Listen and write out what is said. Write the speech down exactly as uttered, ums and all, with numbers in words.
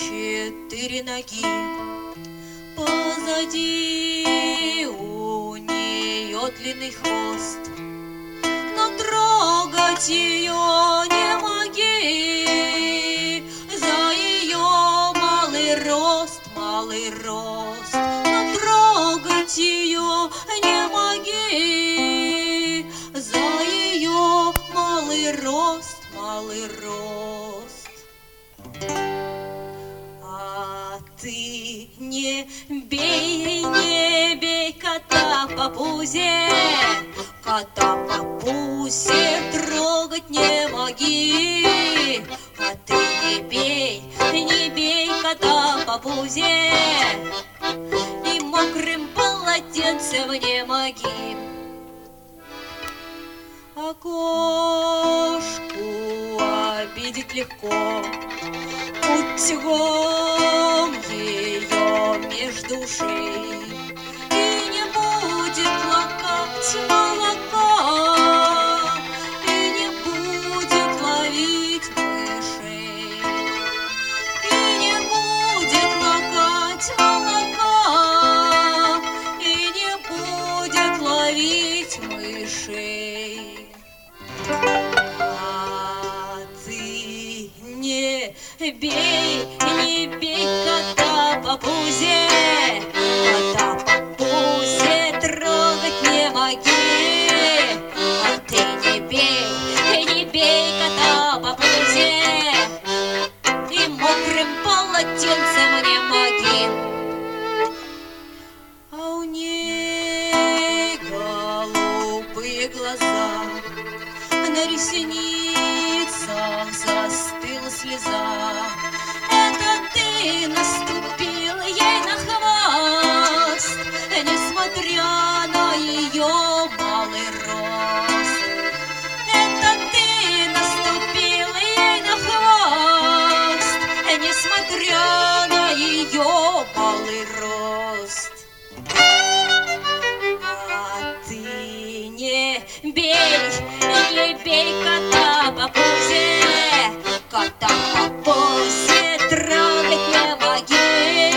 четыре ноги. Позади у нее длинный хвост, но трогать ее не моги. За ее малый рост, малый рост, но трогать ее не моги. За ее малый рост, малый рост. А ты не бей, не бей кота по пузе, кота по пузе трогать не моги. А ты не бей, не бей кота по пузе, и мокрым полотенцем не моги. А кошку обидеть легко, утюгом ее между ушей, и не будет лакать молока, и не будет ловить мышей, и не будет лакать молока, и не будет ловить мышей. А ты не бей, не бей кота по пузе, кота по пузе трогать не моги. А ты не бей, не бей кота по пузе, и мокрым полотенцем не моги. А у ней голубые глаза, на ресницах застыла слеза. Это ты наступил ей на хвост, несмотря на ее малый рост. Это ты наступил ей на хвост, несмотря на ее малый рост. А ты не бей, не бей кота по пузе, кота по пузе трогать не моги.